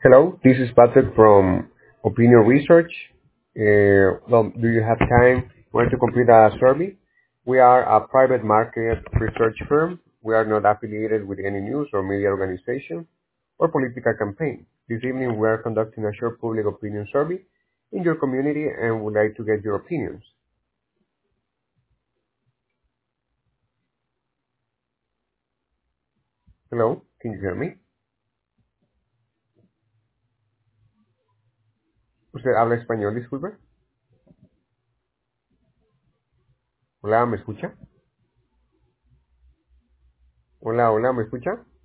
Hello, this is Patrick from Opinion Research. Do you have time? Want to complete a survey? We are a private market research firm. We are not affiliated with any news or media organization or political campaign. This evening, we are conducting a short public opinion survey in your community and would like to get your opinions. Hello, can you hear me? ¿Usted habla español, disculpe? Hola, ¿me escucha? Hola, hola, ¿me escucha?